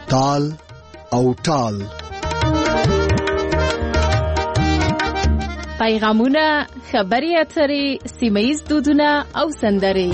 تال او ټال. پیغامونه، خبري اترې، سیمه‌ییز دودونه او سندرې.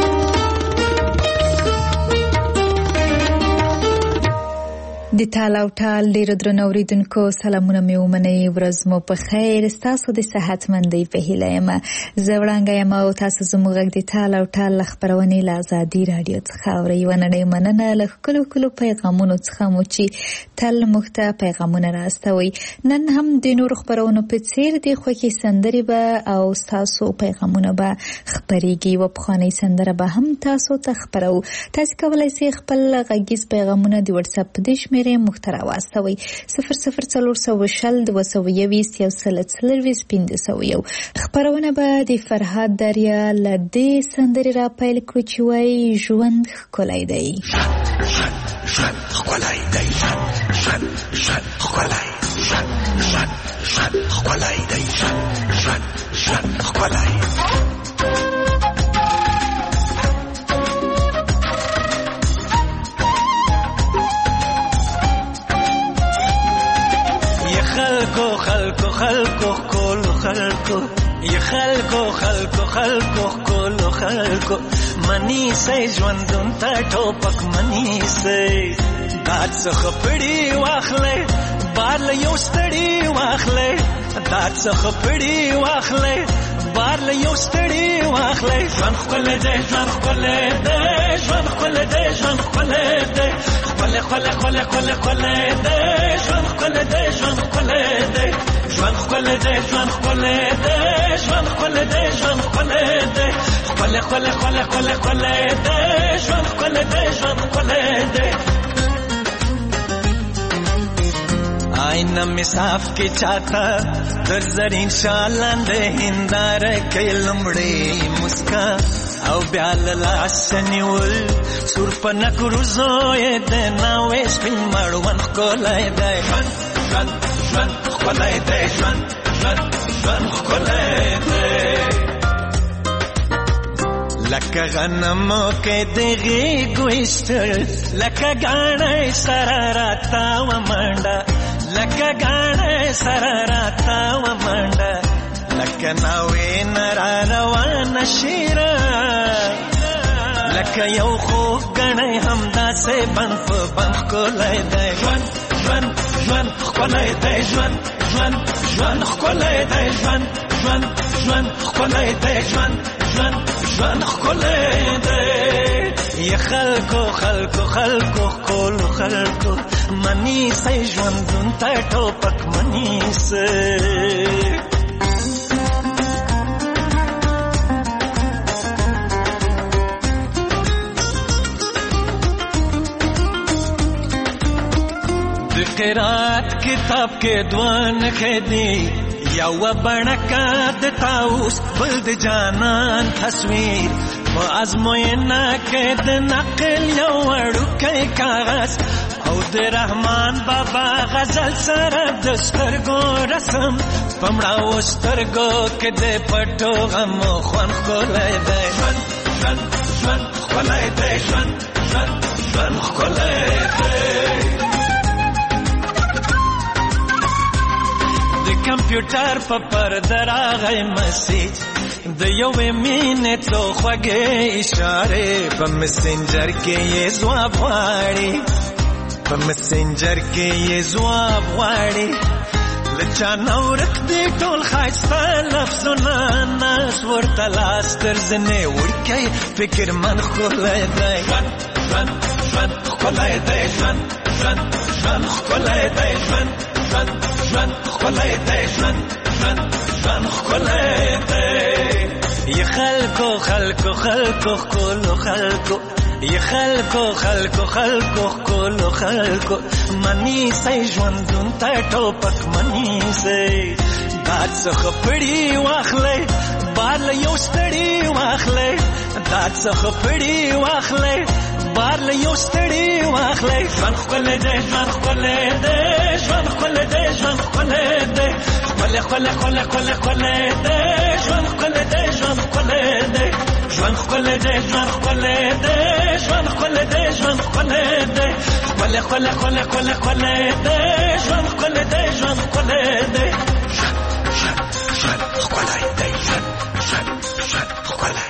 د تال او ټال ډیرو درنو اوریدونکو سلامونه مې ومنئ. ورځ مو په خیر. ستاسو د صحتمندۍ په هیله یم. زه وړانګه یم او تاسو زموږ غږ د تال او ټال خپرونې له ازادي راډیو څخه اورئ. وننۍ مننه له ښکلو پیغامونو څخه مو چې تل موږ ته پیغامونه راستوئ. نن هم د نورو خپرونو په څیر د خوښۍ سندرې به او ستاسو پیغامونه به خپریږي. و پخوانۍ سندره به هم تاسو ته خپرو. تاسو کولی شئ خپل غږیز پیغامونه د واتس اپ په دې شمېرې مختره واستوئ 00402021 خپرونه به د فرهاد دریا له دې سندرې را پیل کړو چې وایي ژوند ښکلی دی. ژوند ښکلی دی، ژوند ښکلی، ژوند ښکلی دی، ژوند ښکلی. خلکو کولو خلکو یا خلکو کولو خلکو منی سي ژوندون ته ټوپک منی سي دات څخه پړی واخلې بار له یو ستړی واخلې دات څخه پړی واخلې بار له یو ستړی واخلې ژوند خپل دې ژوند خپل دې ژوند خپل دې ژوند خپل دې خپل دې ژوند خپل دې ژوند خپل دې ژوند خپل دې ژوند خپل دې ژوند خپل دې ژوند خپل دې خپل دې ژوند خپل دې ژوند خپل دې. آئینہ میں صاف کے چاہتا در زرین شالاند ہندار کئی لمڑے مسکا او بیال لاسنیول سور پنک روزوئے دینا ویسپن مروان کولای دے ژوند خولای دے ژوند خولای دے لکه غنمو کې دغه ګوشتل لکه غاڼې سره راتا و منډه لکه غاڼې سره راتا و منډه لکه ناوې نرا روان شیرا لکه یو خو غاڼې همدا سه بن په بن کولای دی ژوند خولای دی ژوند خولای دی ژوند خولای دی ژوند خولای دی. یا خلکو کولو خلکو منی سي ژوندون ته ټوپک منی سي د قرات کتاب کې دوان خېدی یا و بڼکا د تاوس بل د جانان تصویر په ازموینه کې د نقل یو وړوکی کاغذ او د رحمان بابا غزل سره د سترګو رسم پمړاو سترګو کې د پټو غم خوان ښکلی دی ژوند ښکلی دی ژوند ښکلی دی. د کمپیوټر په پرده راغی مسیج د یوې مینې څو خوږې اشارې په مسنجر کې یې ځواب غواړي له چا نه ورک دي ټول ښایسته لفظونه ناس ورته لاس تر زنې وړکی فکر من ښکلی دی ژوند ښکلی دی ژوند ښکلی دی ژوند خولای دی ژوند خولای دی. یا خلکو کولو خلکو یا خلکو کولو خلکو منی سي ژوندون ته ټوپک منی سي دات څخه پړی واخلې بار له یو ستړی واخلې دات څخه پړی واخلې بار له یو ستړی واخلې ژوند خپل دې ژوند خپل دې ژوند خپل دې ژوند خپل دې خپل دې ژوند خپل دې ژوند خپل دې ژوند خپل دې ژوند خپل دې ژوند ښکلی دی ژوند ښکلی دی ښکلی ښکلی ښکلی ښکلی ښکلی دی ژوند ښکلی دی ژوند ښکلی دی ژوند ښکلی دی ژوند ښکلی.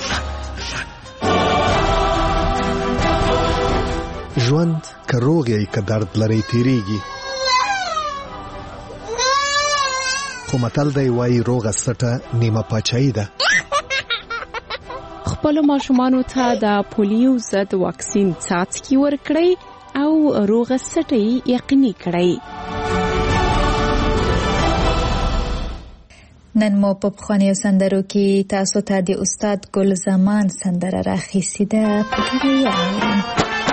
ژوند که روغ یې که درد لري تیریږي، خو متل دی وایي روغه سټه نیمه پاچاهي ده. خپلو ماشومانو ته د پولیو ضد واکسین څاڅکي ورکړئ او روغه سټه یې یقیني کړئ. نن مو په پخوانیو سندرو کې تاسو ته د استاد ګل زمان سندره راخیستې ده. پکې وایي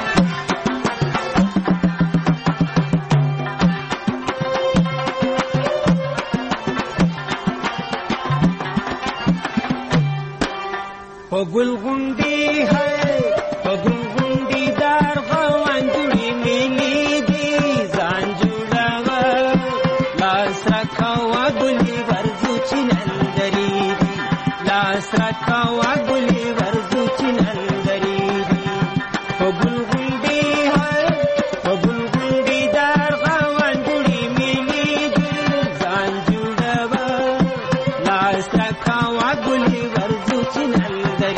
پگل غنڈی ہے پگل غنڈی دار غوانجوڑی میلی دی زانجوڑا لاس رکھوا گلی ورزو چنندری دی لاس رکھوا گلی ورزو چنندری دی پگل غنڈی ہے پگل غنڈی دار غوانجوڑی میلی دی زانجوڑا لاس رکھوا گلی ورزو چنندری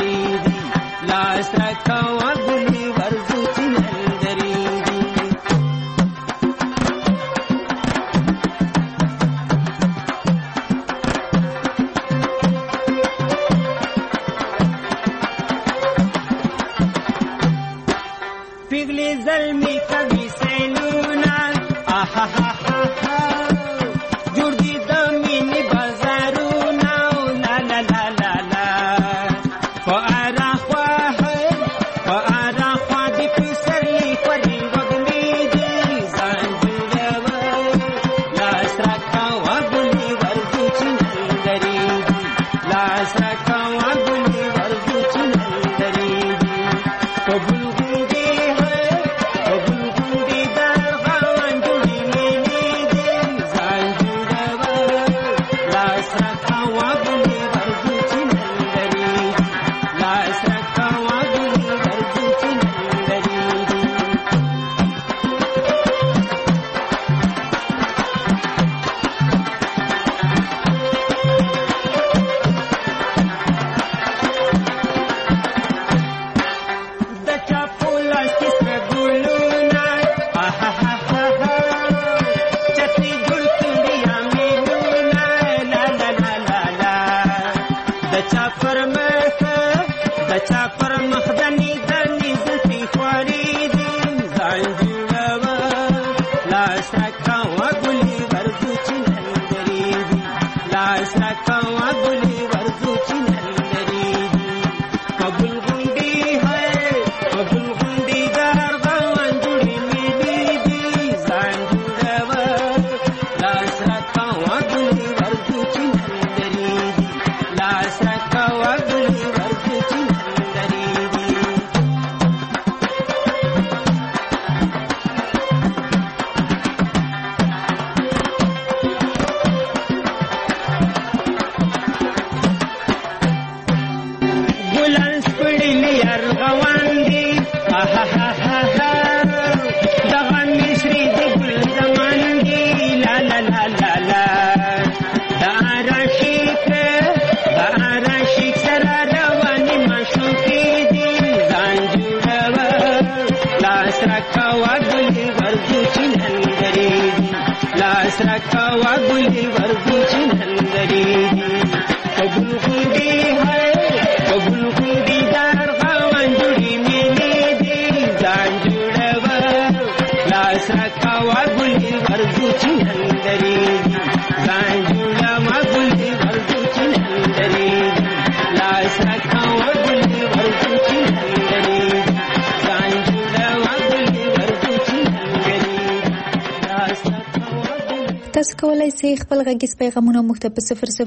تاسو کولای شئ خپل غږیز پیغامونه موږ ته په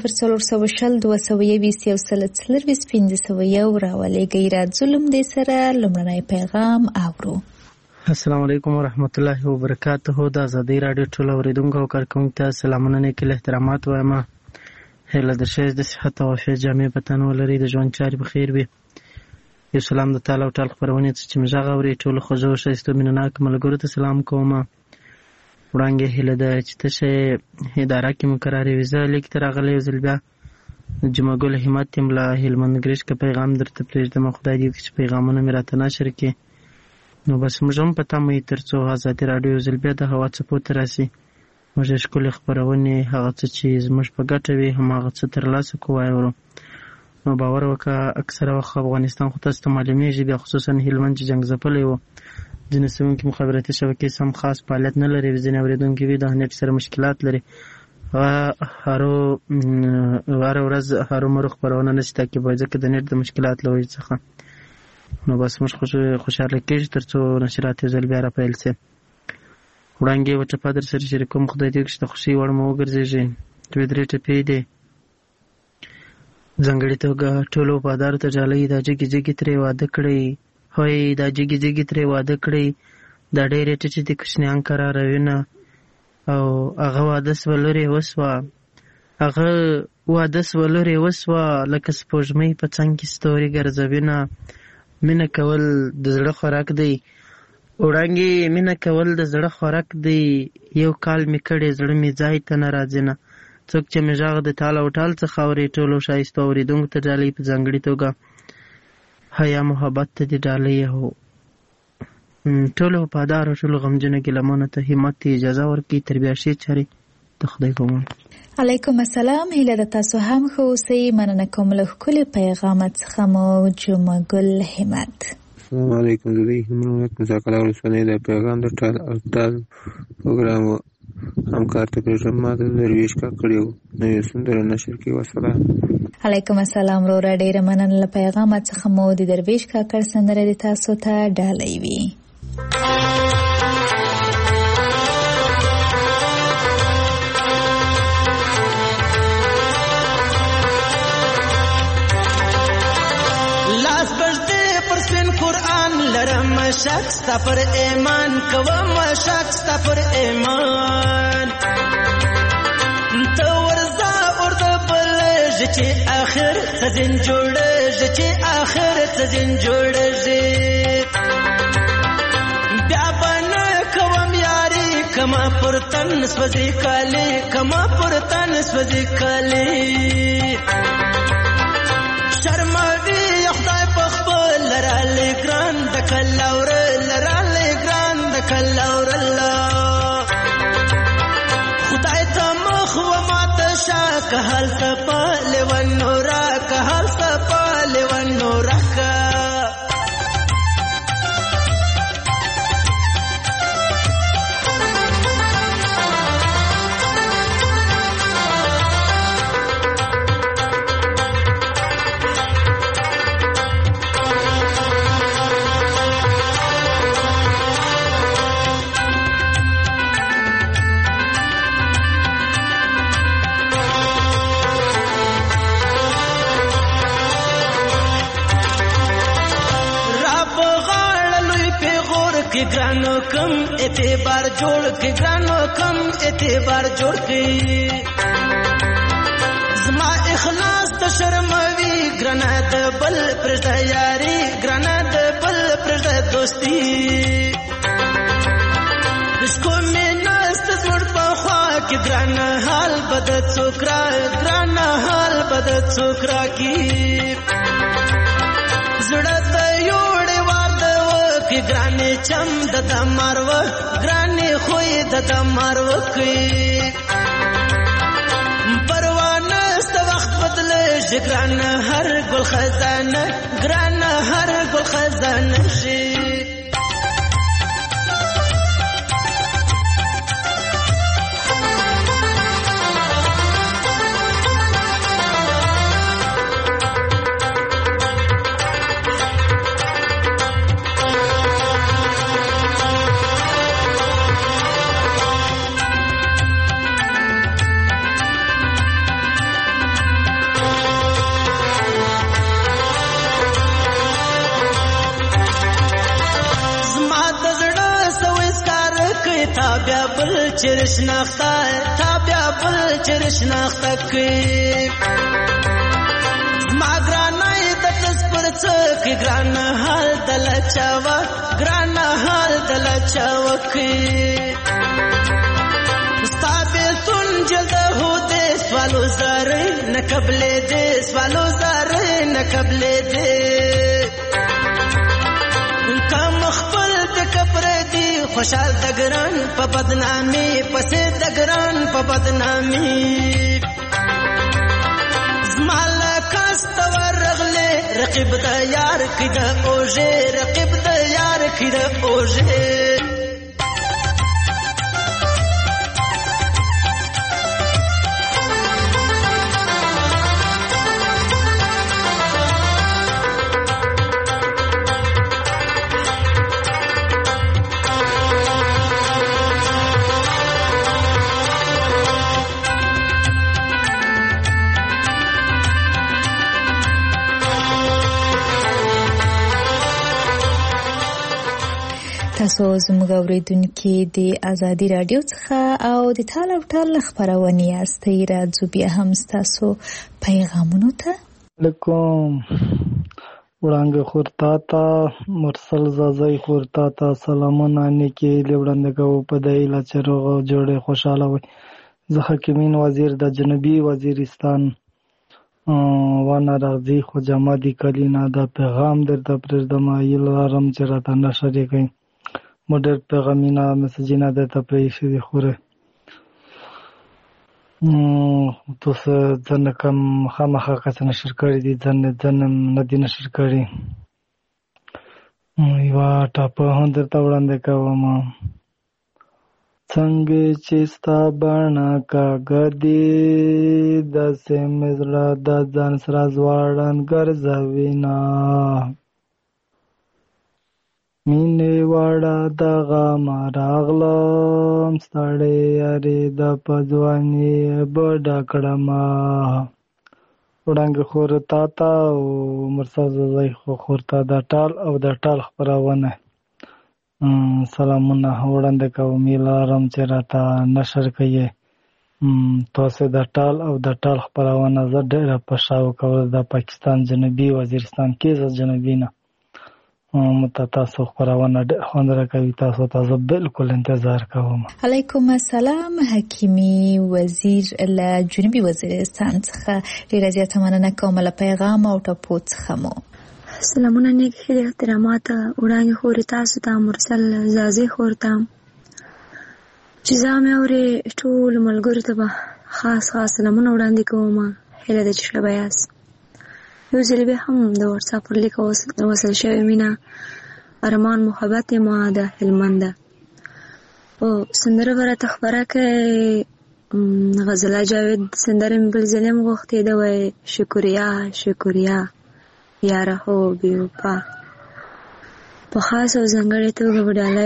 00420211540 راولېږئ. راځو لومړی سره لومړنی پیغام اورو. السلام علیکم ورحمت الله وبرکاته. د ازادۍ راډیو ټول اوریدونکو او کارکونکو ته سلامونه نیکې احترامات وایم. هیله ده چې د صحت او عافیت جامې په تن ولري، د ژوند چارې په خیر وي. یو سلام د تعالی او ټال خبرونه چې مزه غوړي ټول خوځو شایسته مینناک ملګرو ته سلام کوم. وړاندې هله ده چې تاسو اداره کې مقرره ویزه لیک تر غلې وزل بیا جمعه ګل همت تیم له هلمند ګریش کا پیغام درته پرېږدم. خدای دې چې پیغامونه مې راته نشر کړي. نو بس موږ هم پته مې ترڅو ازادي رادیو وزل بیا د هوا څپو ته راسي موږ ښکلې خبرونه هغه څه چې زموږ په ګټه وي هماغه څه ترلاسه کوو. نو باور وکړه اکثره وخت افغانستان خو تاسو ته معلومیږي بیا خصوصا هلمند چې جنګ ځپلی و ځینې سیمو کې مخابراتي شبکې سم خاص فعالیت نه لري ځینې اورېدونکي وي د نېټ سره مشکلات لري هره ورځ هرومرو خپرونه نشي تعقیبوي ځکه د نېټ د مشکلات له وجې څخه. نو بس موږ خوشحاله کېږو تر څو نشرات یو ځل بیا راپیل شي. وړاندې یوه ټپه در سره شریکوم. خدای دې وکړي چې د خوښۍ وړ مو وګرځېږي. دوې درې ټپې دي. ځانګړې توګه ټولو وفادارو ته ډالۍ دا جګې جګې ترې واده کړئ هوی دا جګې جګې ترې واده کړئ دا ډېرې ټیټې دي کوچنیان قراروینه او هغه واده سوه لرې وسوه هغه واده سوه لرې وسوه لکه سپوږمۍ په څنګ کې ستوري ګرځوینه. مینه کول د زړه خوراک دی وړانګې مینه کول د زړه خوراک دی یو کال مې کړی زړه مې ځای ته نه راځي نه څوک چې مې غږ د ټال او ټال څخه اوري ټولو ښایستو اورېدونکو ته ډالۍ په ځانګړې توګه حیا محبت ته دې ډالۍ هو ټولو وفادارو ټولو غمجنو ګیلمانو ته همت اجازه ورکړي تر بیا ښې چارې د خدای په امان. علیکم السلام. هیله ده تاسو هم ښه اوسئ. مننه کوم له ښکلي پیغامات څخه مو جمعه ګل همت. السلام علیکم. زه د هلمند مزاکله ولسوالۍ د پیغام د ټال او ټال پروګرام همکار ته پرېږدم. ما د درویش کا کړی و نو یو سندره نشر کړي. وسلام. علیکم السلام. وروره ډېره مننه له پیغامات څخه مو د درویش کاکړ سندره د تاسو ته ډالۍ وي. لاس بجدې پر سپین قرآن لرم شک ستا پر ایمان کوم شک ستا پر ایمان ته ورځه ورته بلېږي چې آخر څه ځین جوړېږي چې آخر څه ځین جوړېږي بیا به نه کوم یاري کما پر تن سوځي کالي کما پر تن سوځي کالي شرموي خدای په خپل لرالی ګران د کلاور لرالی ګران د کلاور الله خدای ته مخ و ماته شا که حال سپاله و نورا که حال سپاله و نورا ګرانو کم اعتبار جوړ کې ګرانو کم اعتبار جوړ کې زما اخلاص ته شرموي ګرانه د بل پرځه یاري ګرانه د بل پرځه دوستي دشکو مې نست زړ په خوا کې ګرانه حال بد څوکرا ګرانه حال بد څوکرا کې زړه ته یوړې ګرانې چم د دمارو ګرانې خوې د دمارو کوي پروانه ست وخت بدلېږي ګرانه هر ګل خزانه ګرانه هر ګل خزانه شي چرش ناختا تا بیا بل چرش ناختا کی ما گرانای د تس پر څوک ګران حال دل چاوا ګران حال دل چاوا کې ستابه سن جلد هو دې سوالو زره نه قبلې دې سوالو زره نه قبلې دې کم خپل د کفر دی خوشال دګران په بدنامي پسې دګران په بدنامي زمال کاستور رغله رقیب د یار کده اوجه رقیب د یار کده اوجه تاسو زموږ اوریدونکي د ازادي رادیو څخه او د ټال او ټال خبرونه یاستئ. راځو بیا هم تاسو پیغامونو ته. علیکم وړاندې خورتا تا مرسل زازای خورتا تا سلامونه نیکی لوړاندې کوو په دای لا چرغ جوړه خوشاله وي. زه حکیمین وزیر د جنوبي وزیرستان وانا راځي خو جمادي کلینا دا پیغام درته پرېږدم ایل لرم چې راته نشر کوي مډر پیغامینا میسجینا درته پرېښي دي خوره تاسو ځنه کوم خامخا کس نشر کړی دي ځنه نه دي نشر کړی یو ټاپه هم درته وړاندې کوم څنګه چې ستا بڼه کاږه دي داسې مې زړه د ځان سره ځوړند ګرځوینه مینې واړه دغه ما راغلم ستړی یارې د په ځواني بډه کړمه وړانګې خور تا ته او مرسل زازای خور ته د ټال او د ټال خپرونه سلامونه وړاندې کوم لرم چې راته نشر کوي تاسو د ټال او د ټال خپرونه زه ډېره په شاو کول د پاکستان جنوبي وزیرستان کې ز جنوبي نه تاسو خبرونه خوند راکوي تاسو ته بالکل انتظار کوم. علیکم السلام حکیمی وزیر له جنوبي وزیرستان څخه ډیره زیاته مننه کوم له پیغام او ټپو څخه مو. سلامونه نیک هیله احترامات وړاندې خور تاسو ته مرسل زازي خور ته چې زامه اوري ټول ملګرو ته خاص سلامونه وړاندې کوم هیله د چشله بیاس یو ځل به هم د واتساپ پر لیک وصل شوی مینا ارمان محبت ما د هلمند او سندره ورته خبره کوي غزل جاوید سندره بل ظلم غوښتي دا وای شکریا یاره هو بیوپا په خاص او ځانګړې توګه وډالای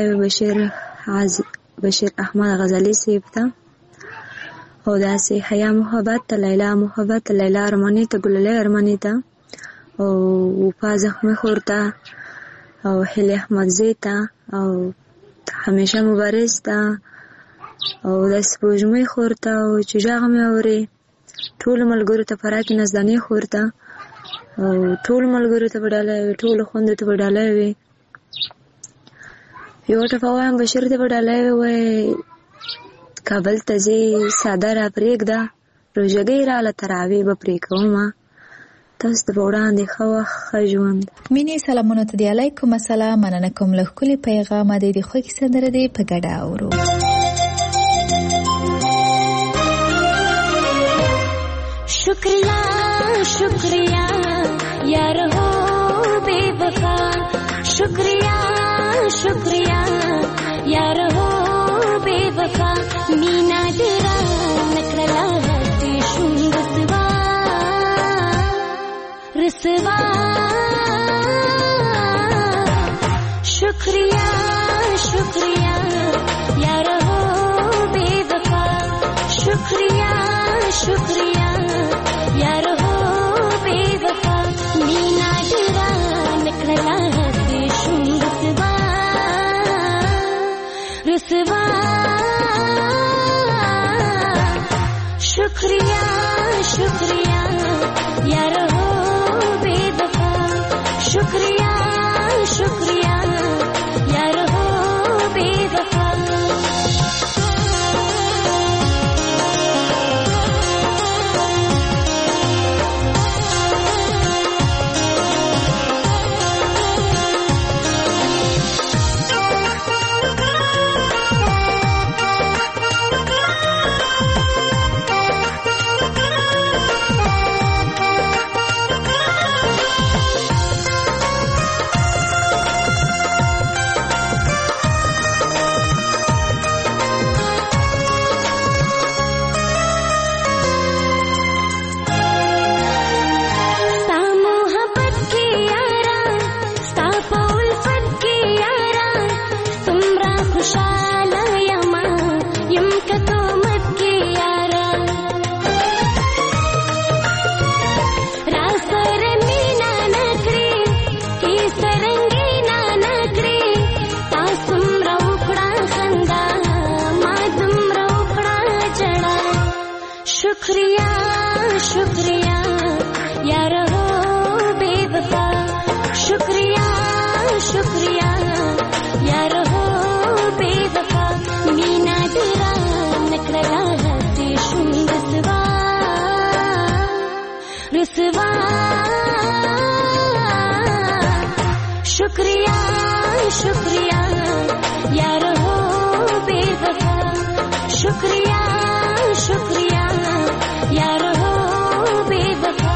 بشیر احمد غزالی صاحب ته او داسې حیا محبت لیلا ارمانی ته ګلله ارمانی ته او وفا زخمی خورتا او هلی احمد زیتا او همیشه مبارز تا او داسې پوجموی خورتا او چې جاغمی اوري ټول ملګرو ته فراکی نزدانی خورتا او ټول ملګرو ته وډالای وي ټول خوند ته وډالای وي یو ټفاوام بشیر ته وډالای وي کابل ته زی ساده را پرېږده روژګۍ راله تراوی به پرې کومه تاسو ته وړاندې ښه ژوند. مینې سلامونه ته دی. علیکم السلام مننه کوم له ښکلي پیغامه دی د خوږې سندره دی په ګډه اورو. شکریہ یار ہو بے وفا شکریہ یار ہو بے وفا مینا ډیرا نکړلا هدي شوم رسوا شکریہ یار ہو بے وفا شکریہ یار ہو بے وفا مینا ډیرا نکړلا هدي شوم رسوا شکریہ یار ہو بے وفا خوشاله یما یم کتو مت کې یارا را سره مینا نکړي کی سرنګي نا نکړي تاسو مروکړه خندا ما تم مروکړه چړا شکریہ شکریہ یار ہو بے وفا شکریہ شکریہ یار ہو بے وفا مینا تیرا نکړلا هسي شوم رسوا رسوا شکریہ شکریہ یار ہو بے وفا شکریہ شکریہ یار ہو بے وفا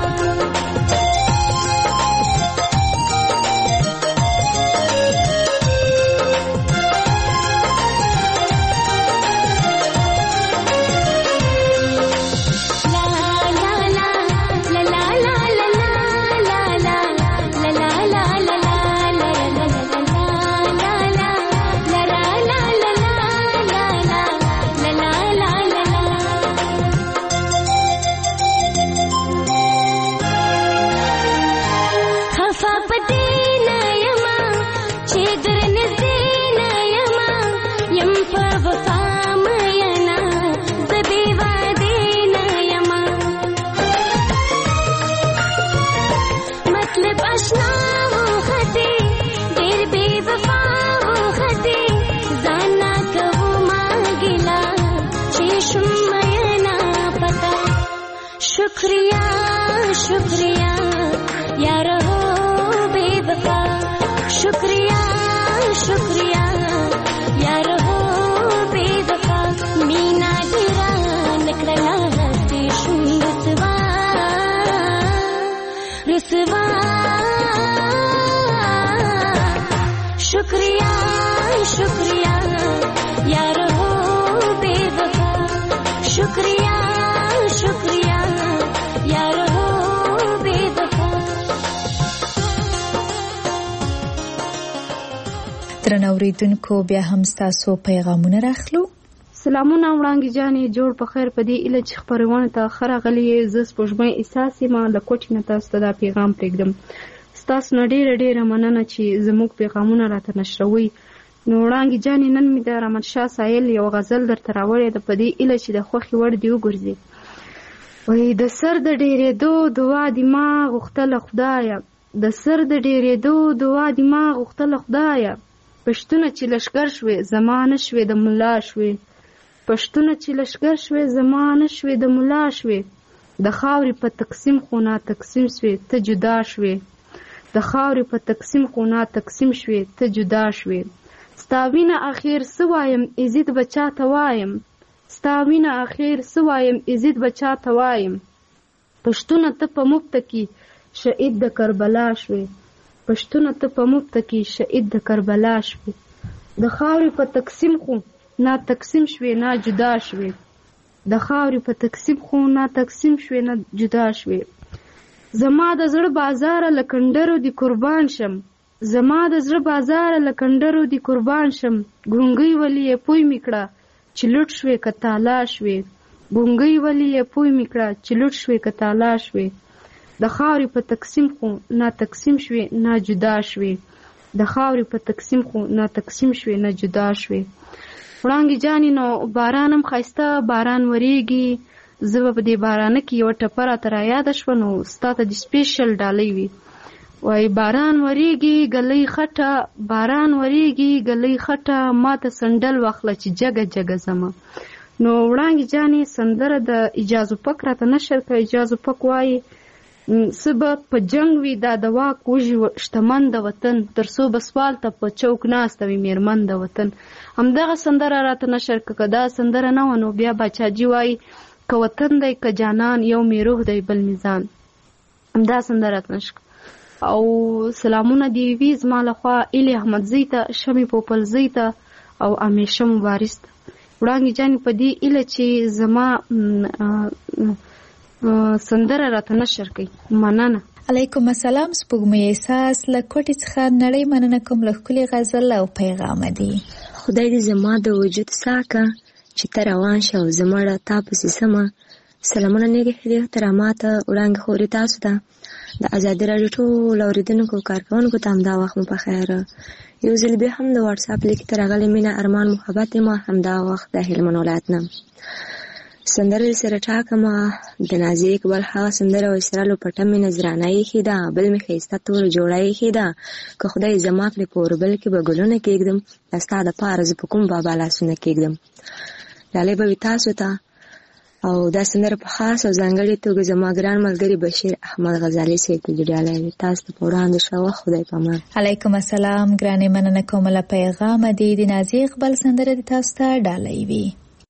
شکریہ شکریہ یار ہو بے وفا شکریہ شکریہ یار ہو بے وفا مینا تیرا نکړلا هسي شوم رسوا رسوا شکریہ شکریہ یار ہو بے وفا شکریہ شکریہ یار ہو بے وفا درنو اوریدونکو بیا هم ستاسو پیغامونه راخلو سلامونه وړاندې جانې جوړ په خیر په دې اله چې خبرونه ته خره غلي ز سپوږمۍ احساسې ما د کوټې نه تاسو ته دا پیغام پرېږدم ستاسو نه ډېره مننه چې زموږ پیغامونه راته نشروي نو وړاندې جانې نن مې د رحمت شاه سایل یو غزل درته راوړې ده په دې اله چې د خوښې وړ دې وګرځي وای د سر د ډېرېدو دعا دې ما غوښتله خدایه د سر د ډېرېدو دعا دې ما غوښتله خدایه پښتونه چې لښکر شوې زما نه شوې د ملا شوې پښتونه چې لښکر شوې زما نه شوې د ملا شوې د خاورې په تقسیم خو نا تقسیم شوې ته جدا شوې د خاورې په تقسیم خو نا تقسیم شوې ته جدا شوې ستا وینه اخیر څه وایم عزت به چاته وایم ستا وینه اخیر څه وایم عزت به چاته وایم پښتونه ته په مفته کې شهید د کربلا شوې پښتونه ته په مفته کې شهید د کربلا شوې د خاورې په تقسیم خو نا تقسیم شوې نا جدا شوې د خاورې په تقسیم خو نا تقسیم شوې نا جدا شوې زما د زړه بازار لکندرو دی قربان شم زما د زړه بازار لکندرو دی قربان شم ګونګي ولی پوي میکړه چې لټ شوې کتالا شوې ګونګي ولی پوي میکړه چې لټ شوې کتالا شوې د خاورې په تقسیم خو نا تقسیم شوې نا جدا شوې د خاورې په تقسیم خو نا تقسیم شوې نا جدا شوې وړانګې جانې نو باران هم ښایسته باران وریږي زه به په دې بارانه کې یوه ټپه راته رایاده شوه نو ستا ته د سپیشل ډالۍ وي وای باران وریږي ګلۍ خټه باران وریږي ګلۍ خټه ما ته سندل واخله چې جګه جګه زما نو وړانګې جانې سندره د اجازو پک راته نشر کړه اجازو پک وایي څه به په جنګ وي دا د واک وژي شتمن د وطن تر څو به سوال ته په چوک ناسته وي میرمن د وطن همدغه سندره راته نشر کړه دا سندره نه وه نو بیا باچاجي وایي که وطن دی که جانان یو می روح دی بل میزان همدا سندره راته نشر او سلامونه دی وي زما لخوا ایلي احمدزۍ ته شمې پوپلزۍ ته او امیشه مبارز ته وړانګې جانې په دې ایله چې زما سندره راته نشر کوي مننه علیکم السلام سپوږمۍ احساس له کوټې څخه نړۍ مننه کوم له ښکلې غزل او پیغام دی خدای دې زما د وجود ساکه چې ته روان شه او زمړه تا پسې سمه. سلامونه نیکې هدیې احترامات وړاندې خورې تاسو ته د ازادي راډیو ټولو اورېدونکو کارکوونکو ته همدا وخت مو په خیر. یو ځل بیا هم د واټساپ لیک ته راغلې مینه ارمان محبت ما همدا وخت د هلمند ولایت نه سندره سره ټاکمه د نازي اقبال هغه سندره وایسرا لوپټه مې نظرانه ایښې ده بل مې ښایسته تور جوړه ایښې ده که خدای زما کړې په اوربل کې به ګلونه کېږدم ستا دپاره زه په کوم بابا لاسونه کېږدم. ډالۍ به وي تاسو ته او دا سندره په خاص او ځانګړې توګه زما ګران ملګري بشیر احمد غزالي صاحب ته ډالۍ وي. تاسو ته په وړاندې شوه. خدای پامان. علیکم السلام ګرانې مننه کوم له پیغام دې د نازي اقبال سندره دې تاسو ته ډالۍ وي.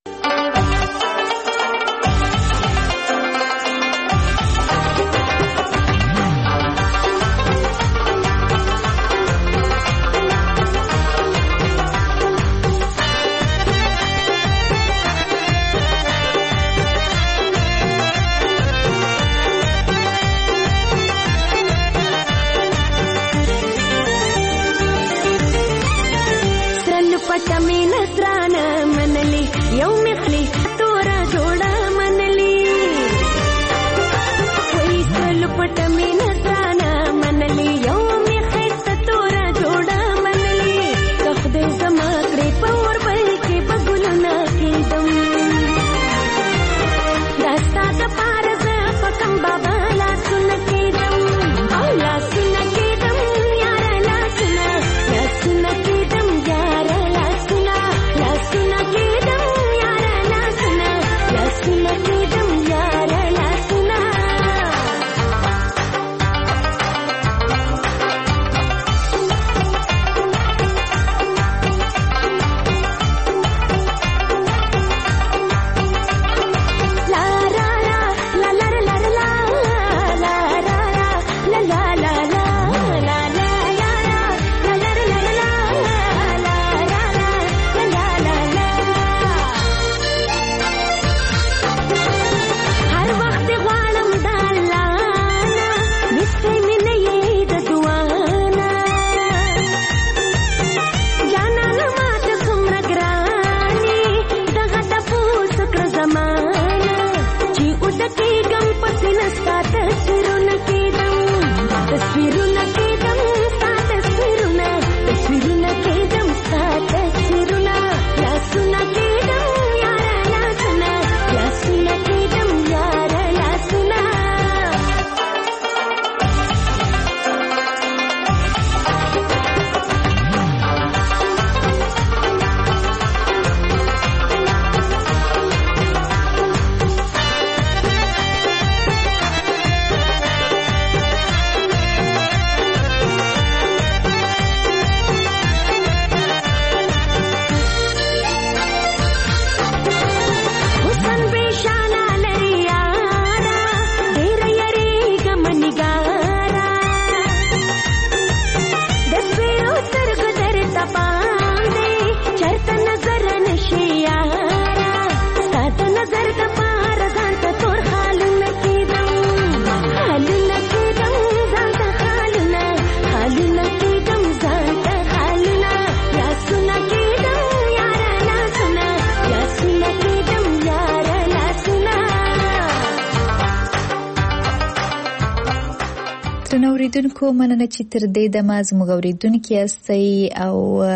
اوریدونکو مننه چې تر دې دمه زموږ اوریدونکي یاستئ او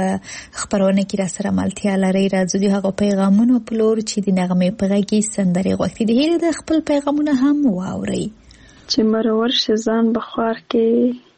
خبرونه کې را سره ملتیا لرئ. راځو د هغو پیغامونو په لور چې د نغمې په غږ کې سندرې غوښتي دي. هیله ده خپل پیغامونه هم واورئ. چې مرور شزان بخوار کې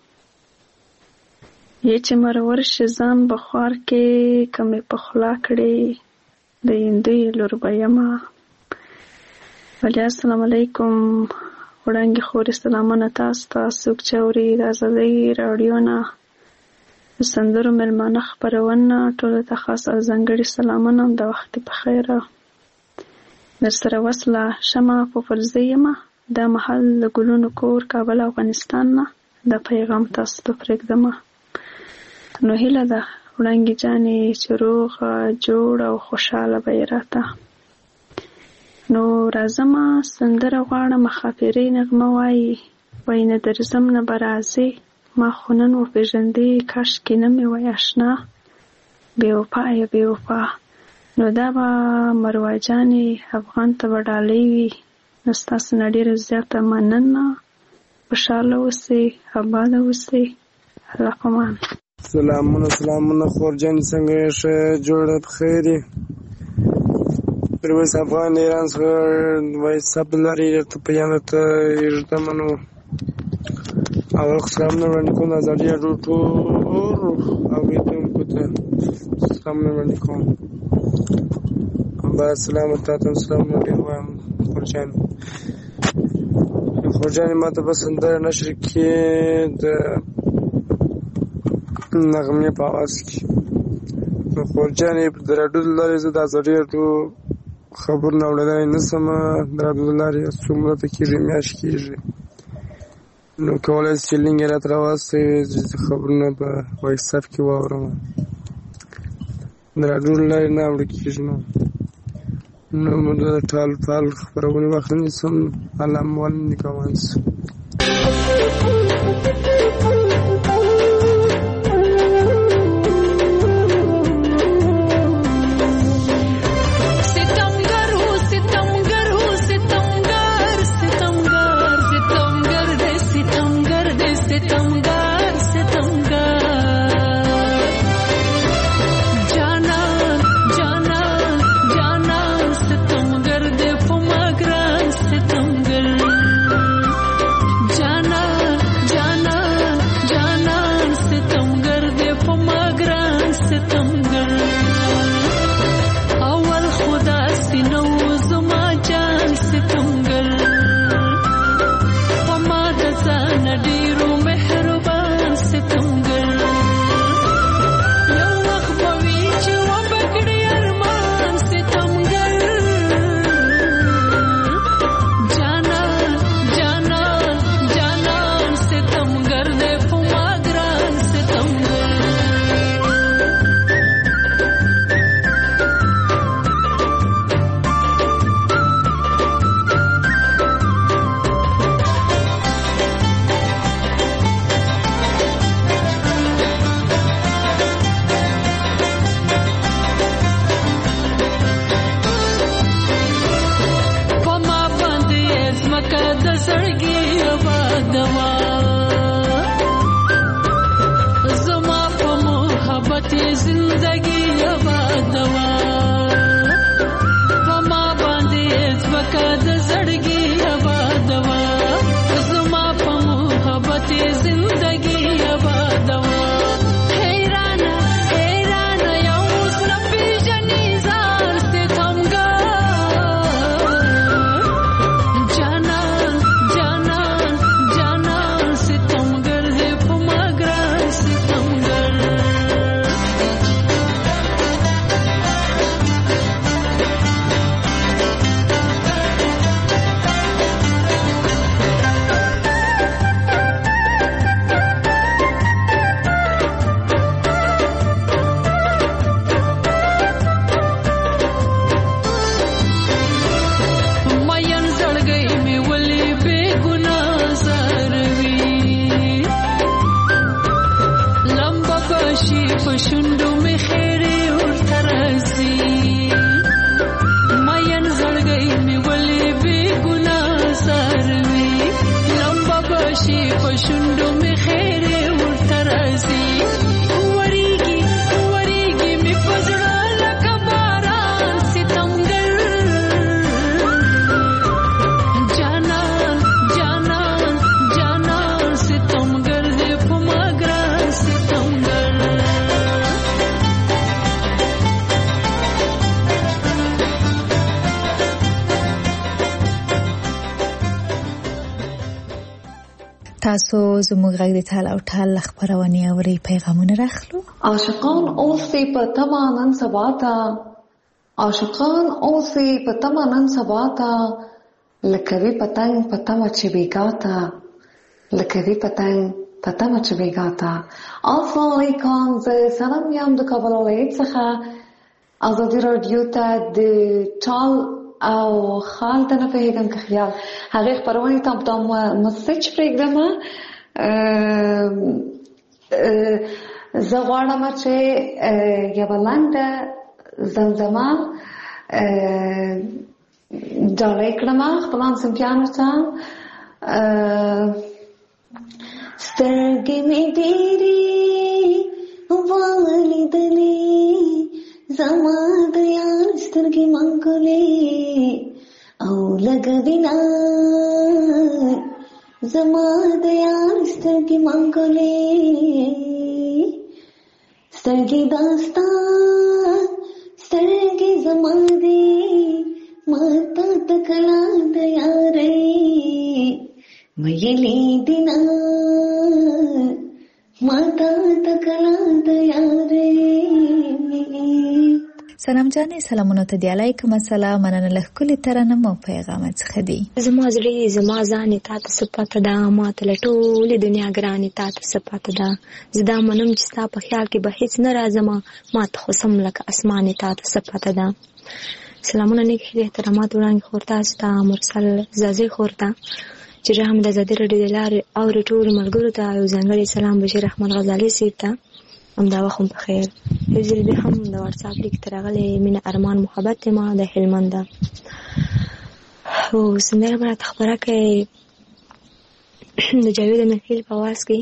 چې مرور شزان بخوار کې کمې په خلا کړې د هندوی لور به یمه. ولی السلام علیکم وړاندې خورې سلامونه تاسو ته څوک چې اوري د ازادۍ راډیو نه د سندرو مېلمانه خپرونه ټولو ته خاص او ځانګړي سلامونه د وخت په خیر. در سره وصله شمه په فلزه یمه دا محل د ګلونو کور کابل افغانستان نه د پیغام تاسو ته پرېږدمه. نو هیله ده وړاندې جانې چې روغ جوړ او خوشحاله به یې راته. نو راځمه سندره غواړم خاپیرۍ نغمه وایي وایي نه درځم نه به راځې ما خو نن وپېژندې کاشکې نه مې وای اشنا بې وفا یا بې وفا. نو دا به مروه جانې افغان ته به ډالۍ وي. نو ستاسو نه ډېره زیاته مننه. خوشحاله اوسئ، اباده اوسئ. الله پامان. سلامونه خور جانې څنګه یې؟ ښه جوړه بخیر یې؟ میرویس افغان ایران څخه وایي سب لري درته په یاد درته ږدمه. اول خو سلامونه وړاندې کوم د ازادي راډیو ټولو اورېدونکو ته سلامونه وړاندې کوم. باید سلام تاته هم سلامونه ډېر وایم خور جانې. خور جانې ما ته به سندره نشر کړي د نغمې په اواز کې. نو خور جانې د راډیو له لارې زه د ازادي راډیو خبرونه اورېدلی نه شم. د راډیو له لارې څو موده کېږي، میاشت کېږي. نو کولی شې چې لینک یې راته راواستوې، خبرونه په وایساپ کې واورم. د راډیو له لارې نه اورېدل کېږي. نو د ټال پال خپرونې وخت نه نیسم. الله مو ولې کوان شي. تاسو زموږ غږ د ټال او ټال خبرونه اوري پیغامونه راخلو. عاشقان اوسې په تمه نن سبا ته، عاشقان اوسې په تمه نن سبا ته، لکوي پتنګ په تمه چې بیګا ته، لکوي پتنګ په تمه چې بیګا ته. السلام علیکم، زه سلام یم د کابل ولایت څخه ازادي راډیو ته د ټال او خال ته نه پوهېږم که خیال هغې خپرونې ته دا مسج پرېږدم. زه غواړم چې یوه لنډه زمزمه ډالۍ کړم خپل همصنفیانو ته. سترګې مې ډېرې والیدلې زما د یار سترګې منګولې او لږه وینا زما د یار سترګې منګولې سترګې داستا سترګې زما دې ماتا تکلا د یارې مېلې دینا ماتا تکلا د یارې. سلام جانې سلامونه ته دی. علیکم السلام. مننه له ښکلي ترنم او پیغام څخه دی. زما زړه زما ځانې تا ته څه پته ده ما ته له ټولې دنیا ګرانې تا ته څه پته ده. زه دا منم چې ستا په خیال کې به هېڅ نه راځمه ما ته خو سم لکه اسمانې تا ته څه پته ده. سلامونه نیک هیلې احترامات وړاندې خور تاسو ته مرسل زازۍ خور ته چې رحم د ازادي راډیو د لارې اورې ټولو ملګرو ته یو ځانګړی سلام بشیر احمد غزالي صاحب ته همدا وخت هم په خیر. یو ځل بیا هم د واتساپ لیک ته راغلی مینه ارمان محبت ما د هلمند ده او سندره به راته خپره کوي د جاوید محفل په اواز کې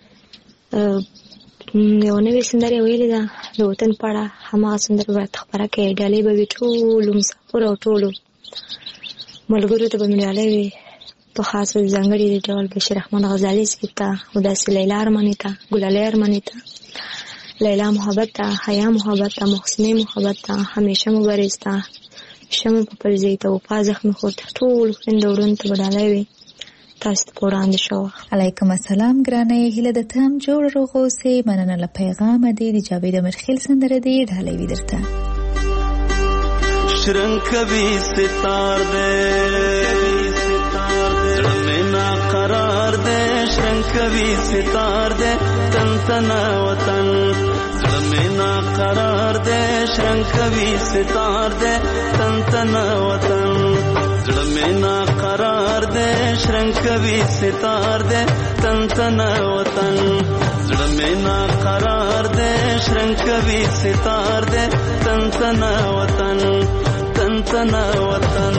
یو نوې سندره ویلې ده د وطن په اړه هماغه سندره به راته خپره کوي. ډالۍ به وي ټولو مسافرو او ټولو ملګرو ته به مې ډالۍ وي په خاص ځانګړي ډول بشیر احمد غزالي صاحب ته او داسې لیلا ارماني ته ګلالۍ ارماني ته لیلا محبت ته حیا محبت ته محسنې محبت ته همیشه مبارز ته شمع په پرزې ته وفا زخمي خور ته ټولو خویندو وروڼو ته به ډالۍ وي. تاسو ته په وړاندې شو. علیکم السلام ګرانې هیله ده ته هم جوړ روغ اوسې. مننه له پیغامه دی د جاوید مرخیل سندره دی ډالۍ وي درته. شرنگ کبھی ستار دے زړه مې نا قرار دے شرنگ کبھی ستار دے تن تنا وطن زړه مې نا قرار دے شرنگ کبھی ستار دے تن تنا وطن زړه مې نا قرار دے شرنگ کبھی ستار دے تن تنا وطن زړه مې نا قرار دے شرنگ کبھی ستار دے تن تنا وطن تن تنا وطن.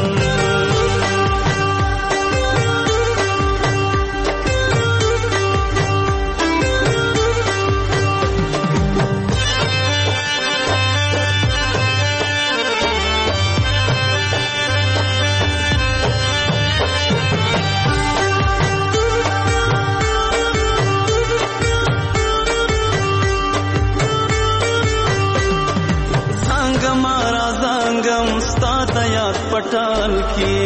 پټال کې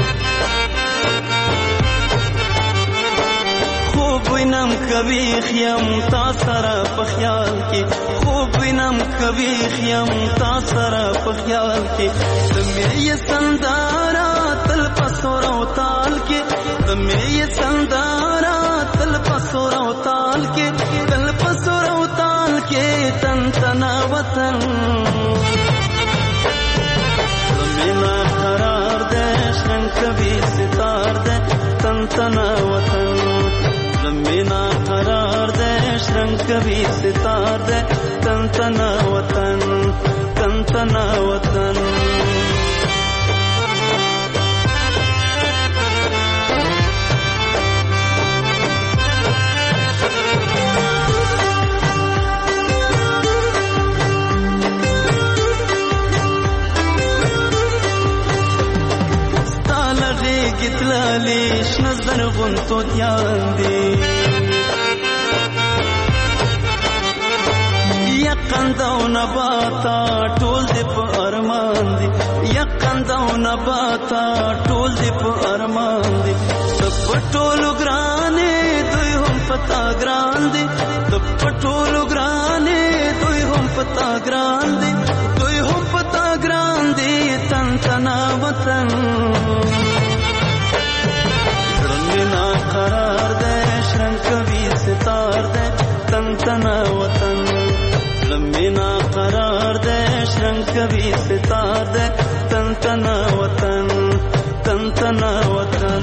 خوب وینم کبھی خیم تا سره په خیال کې خوب وینم کبھی خیم تا سره په خیال کې تمې سندارا تل پسور او تال کې تمې سندارا تل پسور او تال کې تل پسور او تال کې تن تنا وطن مینا قرار دے شرنگ کبھی ستار دے تن تنا وطن مینا قرار دے شرنگ کبھی ستار دے تن تنا وطن تن تنا وطن. گتلالی شنزر غنتو دیان دی یقندو نباتا ټول دی په ارمان دی یقندو نباتا ټول دی په ارمان دی پټولو ګرانې دوی هم پتا ګران دی پټولو ګرانې دوی هم پتا ګران دی دوی هم پتا ګران دی تن تنا وطن مینا قرار دے شرنگ کبھی ستار دے تن تنا وطن مینا قرار دے شرنگ کبھی ستار دے تن تنا وطن تن تنا وطن.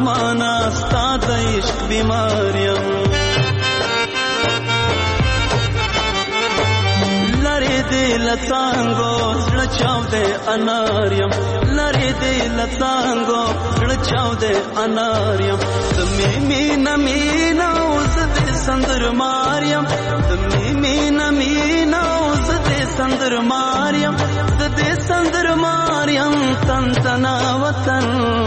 اسمانه ستا د عشق بیمار یم لرې دې له څانګو زړه چاودې انار یم لرې دې له څانګو زړه چاودې انار یم د مینه مینه اوس دې سندرمار یم د مینه مینه اوس دې سندرمار یم د دې سندرمار یم تن تنا وطن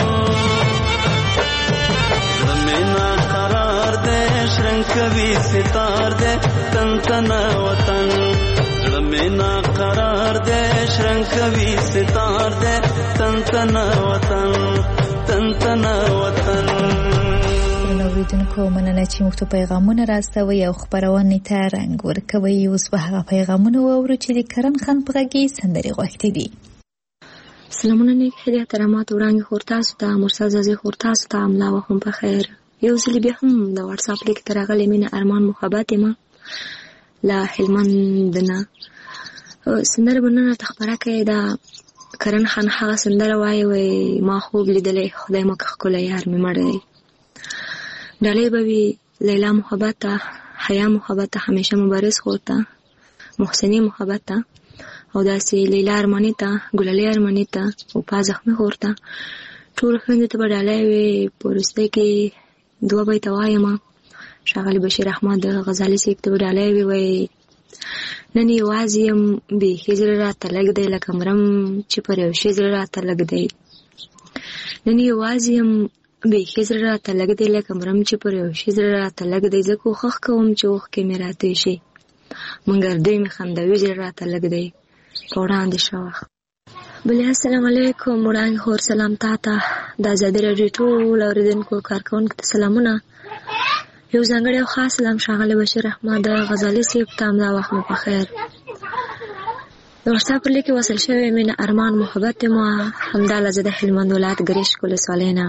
زمینا قرار دے شرنگ کبھی ستار دے تن تنا وطن زمینا قرار دے شرنگ کبھی ستار دے تن تنا وطن تن تنا وطن. اوریدونکو مننه چې موږ ته پیغامونه راستوي او خبرونه ته رنګ ورکوي. اوس به هغه پیغامونه واورو چې د کرن خان په غږی سندري غوښتي دي. سلامونه نیک هدیه احترامات وړاندې خور تاسو ته مرسل زازي خور تاسو ته املا وهم په خیر. یو ځل بیا هم د واتس اپ لیک تر غلې مینه ارمان محبت ما لا هلمند نه سندره بننه تخبره کې دا کرن خان هغه سندره وای ما خوب لیدلې خدای مکه کوله یار می مړې ډالې بوي لیلا محبت حیا محبت همیشه مبارز خورتا محسنی محبت او داسې لیلا ارمانی ته ګلالي ارمانی ته او پازخمه خورتا ټول خويندې ته ډالې وي پرسته کې دوه بیت وایم شاغلی بشیر احمد غزالی سیب ته ډالې وي نن یوازیم به هجر را تلګ دی لکه مرم چې پر یو شی زړه را تلګ دی نن یوازیم به هجر را تلګ دی لکه مرم چې پر یو شی زړه را تلګ دی زکو خخ کوم چې وخ کې میراته شي مونږ دې می خندوي زړه را تلګ دی وړاندې شوخ بلې السلام علیکم وړاندې خور سلام تاته د آزادۍ راډیو ټول اوریدونکو کارکونکو ته سلامونه یو ځانګړی او خاص سلام شاغلی بشیر احمد غزالی سیب ته املا وخت مو په خیر د واتساپ پر لیک وصل شوی مینه ارمان محبت ما همداله زه د هلمند ولایت ګریش کولې سوالینا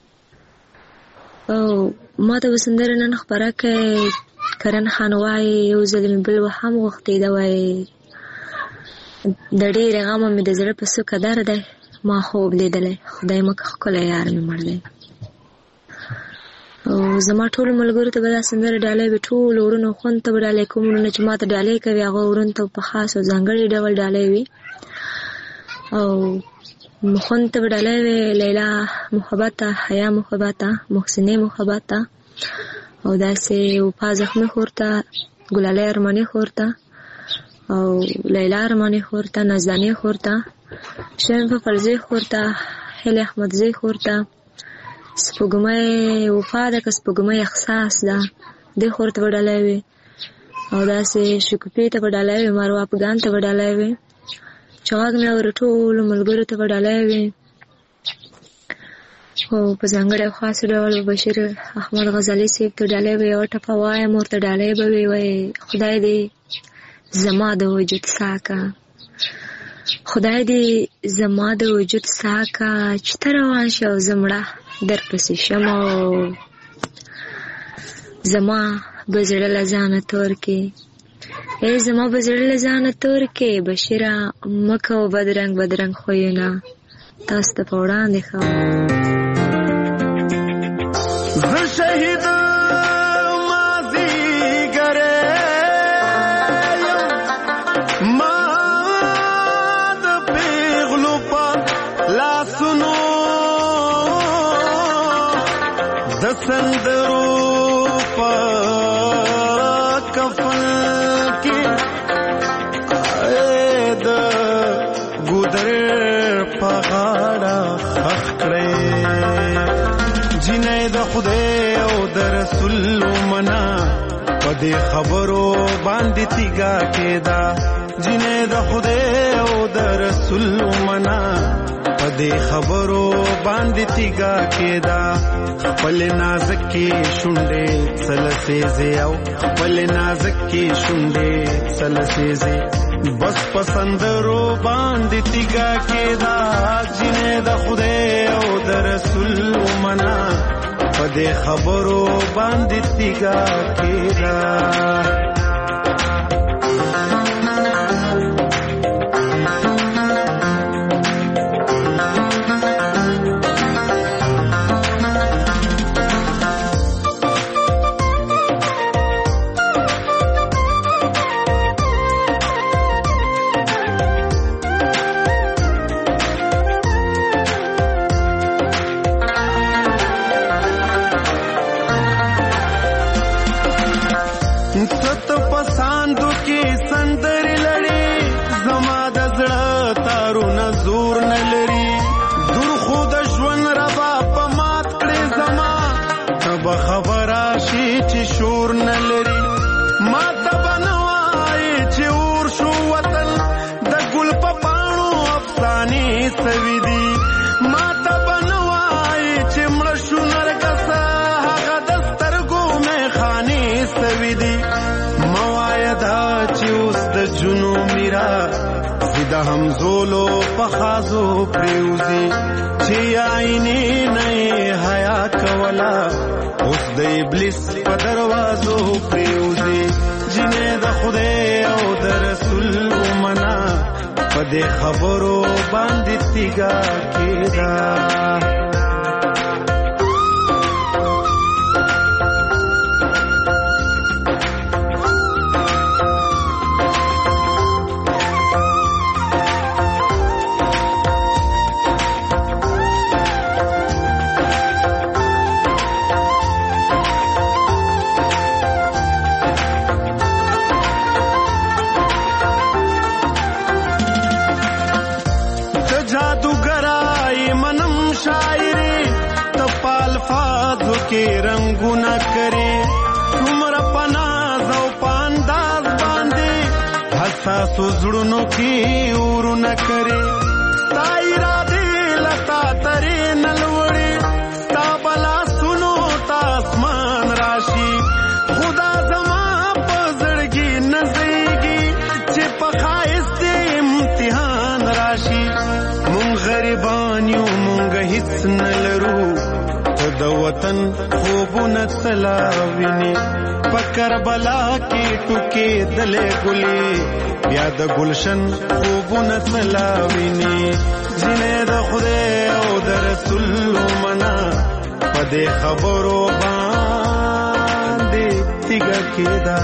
او ما ته وسندره نن خبره کې کرن خان وای یو ځل بل وهم وختي دا وای د ډېر غم مې د زړه په سکه درده ما خوب لیدلې خدای مکه کوله یار مې مړلې او زما ټول ملګرو ته به دا سندره ډالۍ به ټول ورونو خوند ته به ډالۍ کوم ورونه چې ما ته ډالۍ کوي هغه ورون ته په خاص او ځانګړي ډول ډالۍ وي او خوند ته به ډالۍ وي لیلا محبت حیا محبت محسنی محبت او داسې وپا زخمي خورته ګلالۍ ارماني خورته او لیلا ارماني خورته نازداني خورته شین په فرزي خورته هل احمدزي خورته سپوږمۍ وفا ده که سپوږمۍ احساس ده دې خور ته به ډالۍ وي او داسې شکوپې ته به ډالۍ وي مروه افغان ته به ډالۍ وي چې غږ مې اوري ټولو ملګرو ته به ډالۍ وي او په ځانګړي او خاص ډول بشیر احمد غزالی صاحب ته ډالۍ وي او ټپه وایم ورته ډالۍ به وي خدای دې زما د وجود ساکه خدای دې زما د وجود ساکه چې ته روان شې او زه مړه در پسې شم او زما به زړه له ځانه تور کې زما به زړه له ځانه تور کې بشیره مه کوه بدرنګ بدرنګ خویونه تاسو ته په وړاندې ښه زه شهید سندرو پا کفن کی اید گودر پا غاڑا خخ کرے جنہیں دا خدے او دا رسول منا پا دے خبرو باندی تیگا کے دا جنہیں دا خدے او دا رسول منا پدې خبرو باندې تیګا کېدا خپل نازک کې شونډې سلسېزې او خپل نازک کې شونډې سلسېزې بس پسندرو باندې تیګا کېدا جنې د خدای او د رسول منا پدې خبرو باندې تیګا کېدا سوي دي ما ته بنوای چې مړ شو نرګسه هغه د سترګو مې خانې سوي دي موایا دا چې اوس د جنو میرا د همزولو پخازو پریوزی چې آئینې نه حیا کولا اوس د ابلیس په دروازو پریوزی جنې د خدای او د رسول ومنا په دې خبرو باندې تیګا کېدا के रंगुना करे तुमरा पनाज औ पांदाज बांधे हसासो जुड़नो की उरु न करे ताईरा दे लता तरे नलवड़े ताबला सुनो तासमान राशि खुदा जमा पजड़गी नजएगी चिपखाइस दे इम्तिहान राशि मुंग गरीबानियों मुंग हिच नलरू د وطن خوبونه تلاویني پکر بلا کې ټوکې دلې ګلې بیا د گلشن خوبونه تلاویني جنې د خدای او د رسول منا په دې خبرو باندې تیګه کېدا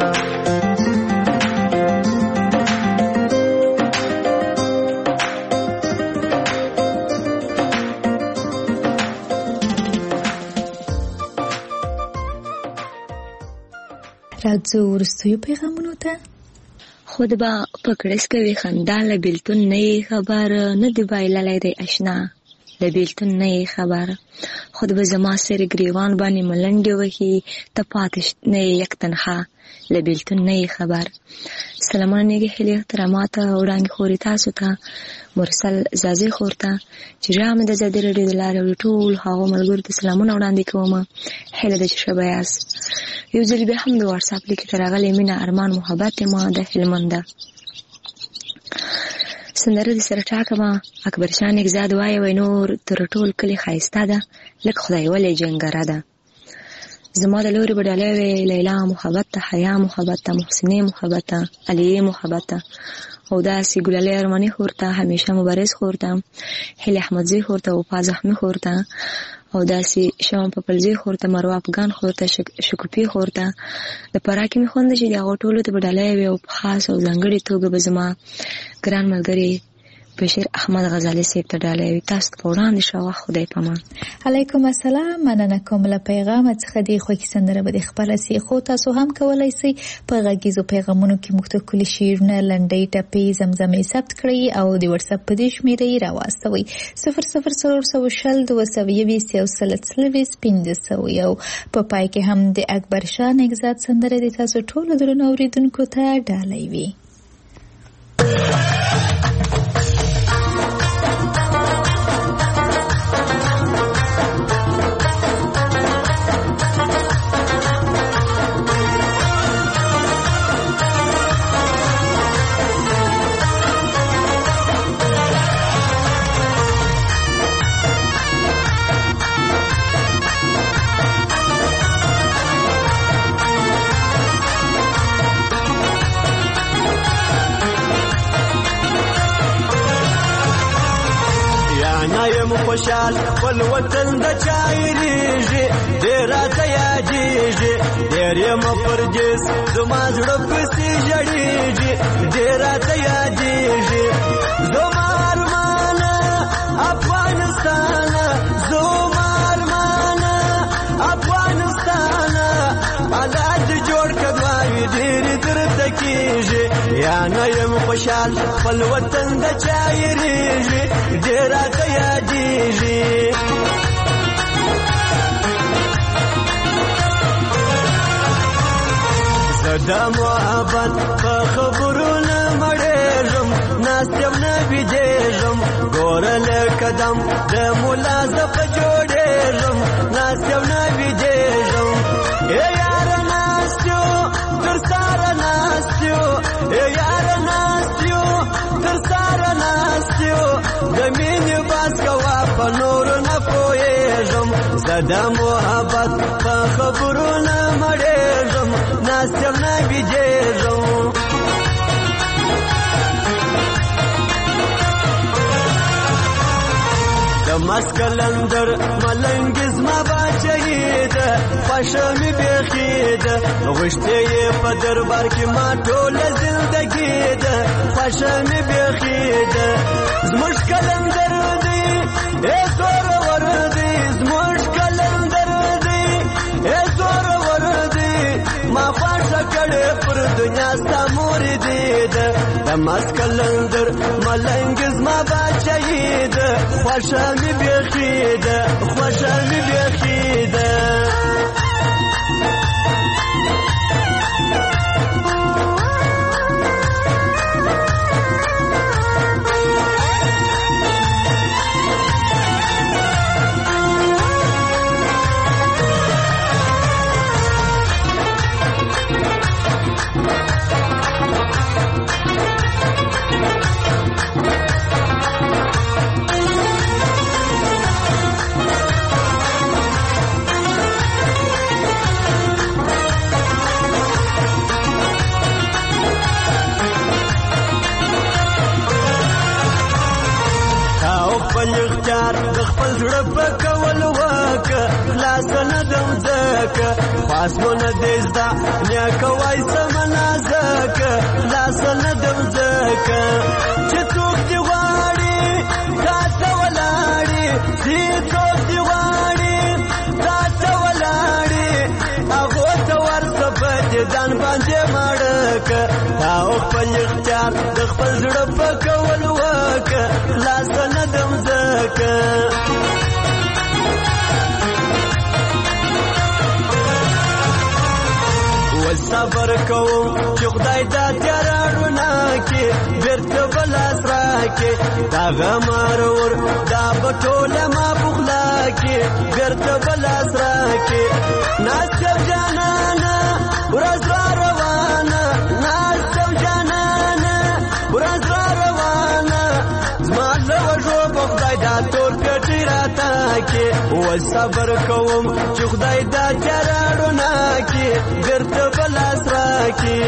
راځو وروستیو پیغامونو ته. خود به پکړس کوي خندا له بیلتون نه خبر نه دی بایللای دی آشنا له بیلتون نه خبر خود به زما سر گریوان باندې ملنډي وهي ته پاتش نه یک تنها له بیلتون نه خبر سلامونه هلي احترامات وړاندې خوري تاسو ته مرسل زازي خورته چې رام د زدر ډېر لاره ټول هغه ملګرو ته سلامونه وړاندې کوم هله د شبياس یو ځل به هم د واتس اپ لیک ترغلې مینا ارمان محبت ما د هلمنده سندره د سره ټاکما اکبر شان اگزاد وای و نور تر ټول کلی خایسته ده لکه خدای ولې جنګره ده زما د لوري بداله وی لیلا محبت ته حیا محبت ته محسنه محبت ته علی محبت ته او دا سی ګلالې ارمانی خورته همیشه مبارز خورته هلی احمدزی خورته او پازحمه خورته او دا سی شوم په پلزی خورته مروه افغان خورته شکوپی خورته د پراکی می خوند چې دا غټولو ته بداله وی او خاص او ځنګړي توګه به زما ګران ملګری بشیر احمد غزالی سیب ته ډالې تاسو په وړاندې شو خدای پامان. علیکم السلام مننه کوم له پیغام څخه دی خو کی سندره به خبره سی خو تاسو هم کولای شئ په غږیزو پیغامونو کې مختلف شیرونه لنډۍ ټپې زمزمې ثبت کړئ او د واتس اپ په دې شمیرې راوستوي 00402020 او په پای کې هم د اکبر شاه نگزاد سندره د تاسو ټول درنو اوریدونکو ته ډالۍ وي. خوشال ول وطن د چایریږي ډیر ته یادېږي ډیر یم پردیس زما زړه پسې جړېږي ډیر ته یادېږي زما ارمان افغانستان زما ارمان افغانستان حالات جوړ کړوي ډیر درته کېږي یا نه یم خوشال ول وطن د چایریږي ډیر ته یادېږي زدا محبت په خبرونه مړېږم ناستم نه بيدېږم ګور نور لقدم د مولا زپ جوړېږم ناس یو نه ویدېږم ای یار ناستیو تر ساره ناستیو ای یار ناستیو تر ساره ناستیو د مینې باز کوه په نورو نه پوهېږم زه د محبت په خبرو نه مړېږم ناست یم نه ویدېږم مسکلندر ملنګ زما باچهی ده خوښه مې بیخي ده غوښتې یې په دربار کې ما ټوله زندګي ده خوښه مې بیخي ده زموږ کلندر دی ای زورور دی زموږ کلندر دی ای زورور دی ما خوښه کړې پر دنیا ستا مورې دی ده د مسکلندر ملنګ زما باچهی ده خوښه مې بیخي ده خوښه مې بیخي ده اختیار د خپل زړه په کول وکه خلاص نه دم ځکه پاسمونه دې زده نیکه وای سمنا ځکه خلاص نه دم ځکه چې څوک دې غواړي تا ته ولاړې چې څوک دې غواړي تا ته ولاړې هغو ته ورته په دې ځان باندې مړکه تا خپل اختیار د خپل زړه په کول وکه خلاص نه دم ځکه صبر کوم چې خدای دا تیارونه کې بیرته بلاس راکې دا غمارور دا بټوله ما بغلا کې بیرته بلاس راکې ناستم جانانه ورځ را روانه ناستم جانانه ورځ را روانه زما له وژو په خدای دا ټول پېټې راته کې صبر کوم چې خدای دا تیارونه کې بیرته بلاس راکې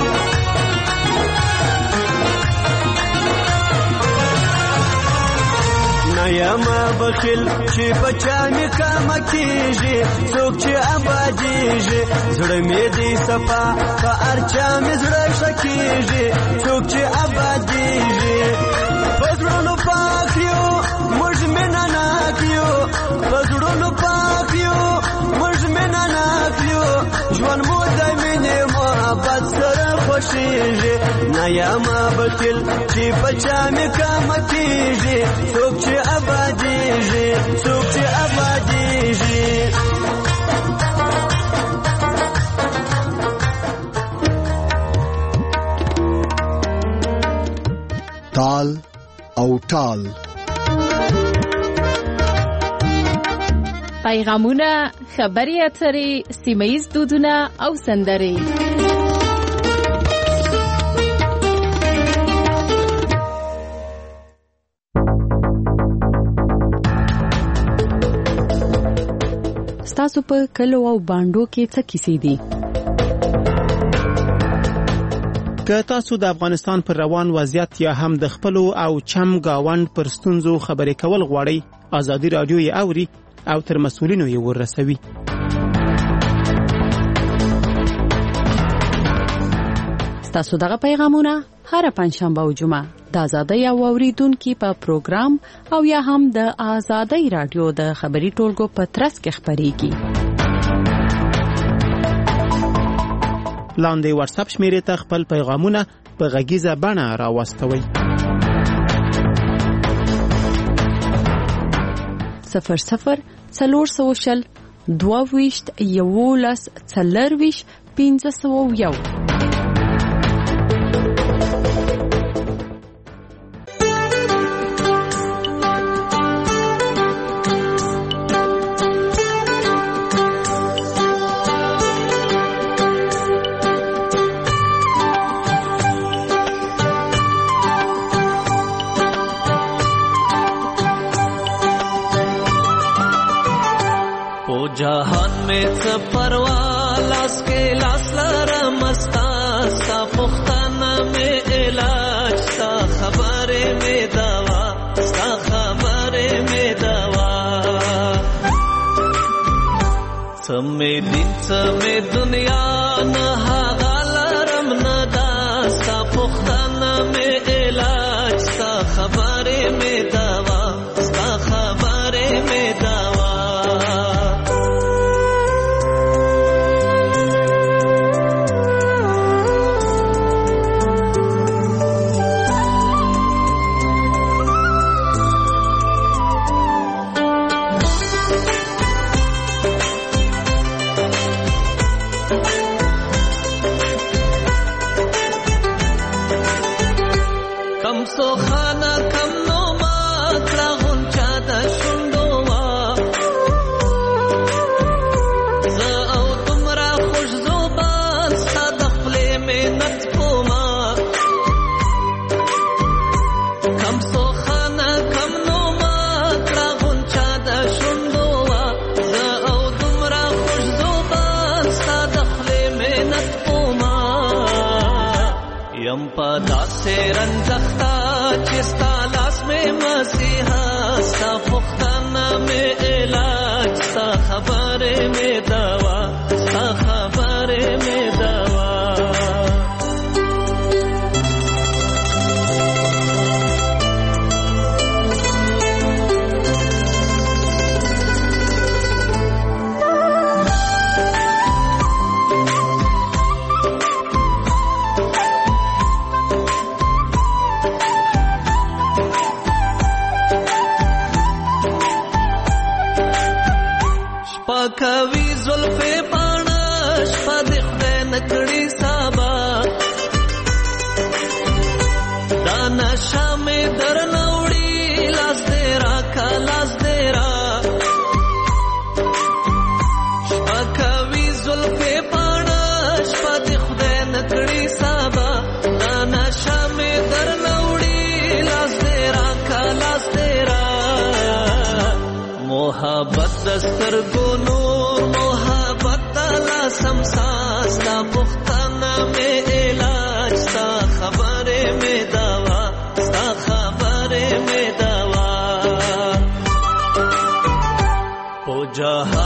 نایما بخیل چې بچا مې کامه کېږي څوک چې آبادېږي زړه مې دی صفا په ارچا مې زړه ښه کېږي څوک چې آبادېږي په زړونو پاک یو موږ مینه ناک یو په زړونو پاک یو موږ مینه ناک یو ژوند مو د مینې محبت سره خوښېږي نایما بخیل چې بچا مې کامه کېږي څوک چې آبادېږي څوک چې آبادېږي تال او ټال پیغامونه خبري اترې سیمه‌ییز دودونه او سندرې ستاسو په کلو او باندو کې څه کیسې دي؟ که تاسو د افغانستان پر روان وضعیت یا هم د خپلو او چم گاوند پر ستونزو خبرې کول غواړئ ازادي رادیو یې اوري او تر مسؤلینو یې ورسوي. ستاسو دغه پیغامونه هر پنځشنبه او جمعه د ازادۍ او اوریدونکو په پروګرام او یا هم د ازادۍ رادیو د خبري ټولګو په ترڅ کې خبريږي. لاندې واتس اپ شمیرې ته خپل پیغامونه په غږیزه بڼه راوستوئ. 00 400 22 11 40 501. جهان میں څه پروا لاس کې لاس لرم ستا ستا پوښتنه مې علاج ستا خبرې مې دوا ستا خبرې مې دوا څه مې دین څه مې دنیا نه هغه لرم نه دا ستا پوښتنه مې علاج ستا خبرې مې دوا ستا خبرې مې دوا پداسې رنځختا چې ستا لاس مې مسیحا ستا پوښتنه مې علاج ستا خبرې مې دوا ستا خبرې مې دوا کوي زلفې پاڼه شپه د خدای نکړي سبا دا نشه مې درنه وړي لاس دې راکه لاس دې را شپه کوي زلفې پاڼه شپه د خدای نکړي سبا دا نشه مې درنه وړي لاس دې راکه لاس دې را محبت دسترګو نور محبت لا سمسا ستا پوښتنه مې علاج ستا خبرې مې دوا ستا خبرې مې دوا په جهان